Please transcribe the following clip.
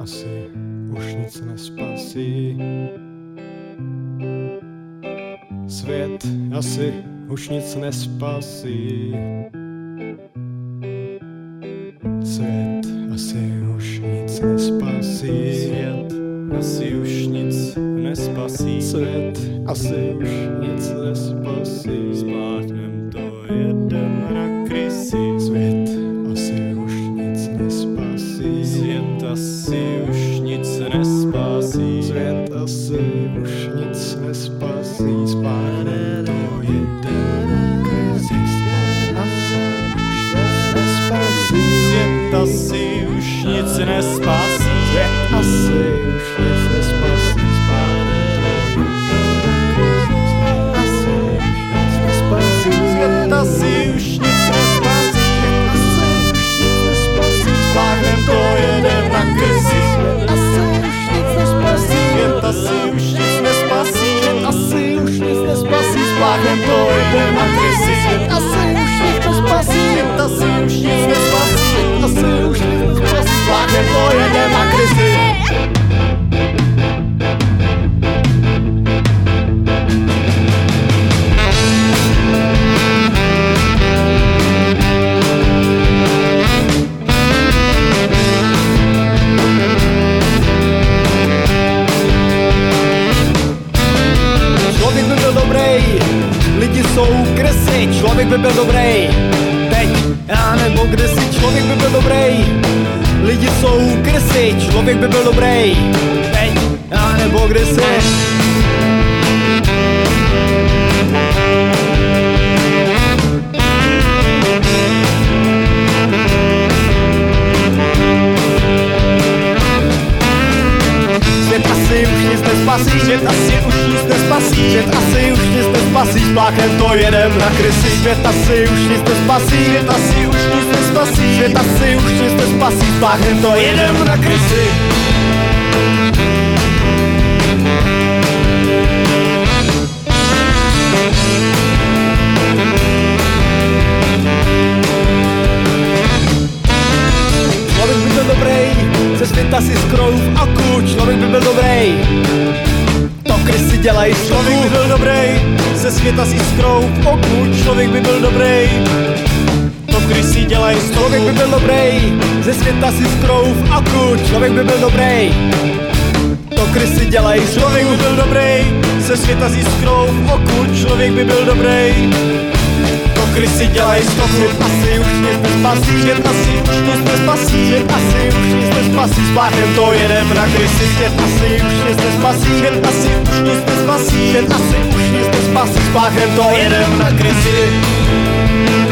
asi už nic nespasí. Svět asi už nic nespasí. Svět asi už nic nespasí. Svět asi už nic nespasí. Svět asi už nic nespasí. Spláchnem to jedem na krysy. Svět asi už nic nespasí. Svět asi už nic nespasí. Svět asi už nic nespasí. Spláchnem to jedem na krysy. Svět asi už nic nespasí. Svět asi už nic nespasí. Svět asi už nic nespasí. Spláchnem to jedem na krysy. Svět asi už nic nespasí. Svět asi už nic nespasí. Spláchnem to jedem na krysy. Svět asi už nic nespasí. Svět asi už nic nespasí. Asi už nic nespasí. Spláchnem to jedem na krysy. Člověk by byl dobrý, lidi jsou krysy. Člověk by byl dobrý, teď já nebo kdysi. Člověk by byl dobrý, lidi jsou krysy. Člověk by byl dobrý, teď já nebo kdysi. Svět asi už nic nespasí. Svět asi už nic nespasí. Svět asi už nic nespasí. Spláchem to jedem na krysy. Svět asi už nic nespasí. Svět asi už nic nespasí. Svět asi už nic nespasí. Spláchem to jedem na krysy. Člověk by byl dobrý, ze světa si skroju v oku. Člověk by byl dobrý, to krysy dělají z Člověk by byl dobrý, ze světa si skrou v oku. Člověk by byl dobrý, to krysy dělají z Člověk by byl dobrý, ze světa si skrou v oku. Člověk by byl dobrý, to krysy dělají z Člověk by byl dobrý, ze světa si skrou v oku. Člověk by byl dobrý, to krysy dělají z toho. Svět asi už nic nespasí. Svět asi už nic nespasí. Svět asi už nic nespasí. Spláchem to jedem na krysy. Svět asi už nic nespasí. Svět asi už nic nespasí. Svět asi už nic nespasí. Spláchem to jedem na krysy.